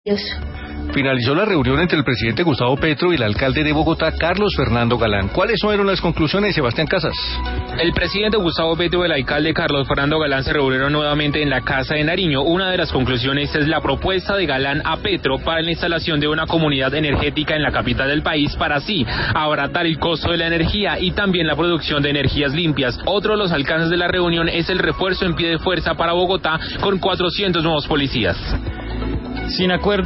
Finalizó la reunión entre el presidente Gustavo Petro y el alcalde de Bogotá, Carlos Fernando Galán. ¿Cuáles fueron las conclusiones, Sebastián Casas? El presidente Gustavo Petro y el alcalde Carlos Fernando Galán se reunieron nuevamente en la Casa de Nariño. Una de las conclusiones es la propuesta de Galán a Petro para la instalación de una comunidad energética en la capital del país para así abaratar el costo de la energía y también la producción de energías limpias. Otro de los alcances de la reunión es el refuerzo en pie de fuerza para Bogotá con 400 nuevos policías. Sin acuerdo